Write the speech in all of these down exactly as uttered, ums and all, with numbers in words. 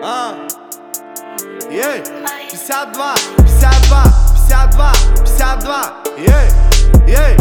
А. Ей, пятьдесят два, пятьдесят два, пятьдесят два, пятьдесят два. Ей, ей.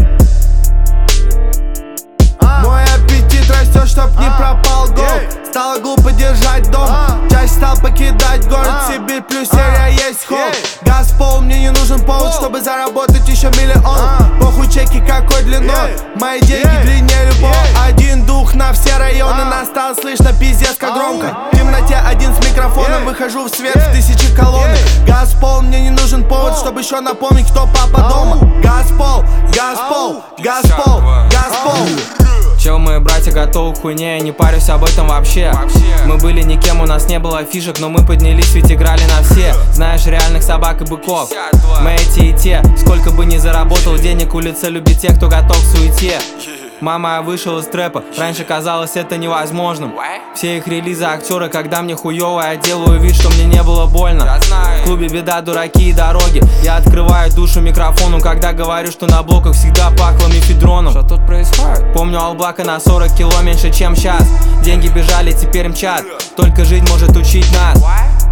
А. Мой аппетит растет, чтоб а. не пропал гол. Ей. Стало глупо держать дом, а. чаще стал покидать город. а. Сибирь плюс серия а. есть холл. Газпол, мне не нужен повод, Пол. чтобы заработать еще миллион. а. Похуй чеки какой длиной, ей. мои деньги ей. длиннее любого. Один дух на все районы, а. настал, слышно пиздец как громко. В темноте один с микрофоном, ей. выхожу в свет ей. в тысячи колонны. Газпол, мне не нужен повод, чтобы еще напомнить, кто папа дома. Газпол, Газпол, Газпол, Газпол. Чел, мои братья готовы к хуйне, я не парюсь об этом вообще. вообще Мы были никем, у нас не было фишек, но мы поднялись, ведь играли на все. Знаешь, реальных собак и быков, мы эти и те. Сколько бы ни заработал денег, улица любит тех, кто готов к суете. Мама, я вышел из трэпа, раньше казалось это невозможным. Все их релизы актеры, когда мне хуёво, я делаю вид, что мне не было больно. В клубе беда, дураки и дороги. Я открываю душу микрофону, когда говорю, что на блоках всегда пахло мефедроном. Что тут происходит? Помню алблака на сорок кило меньше, чем сейчас. Деньги бежали, теперь мчат, только жизнь может учить нас.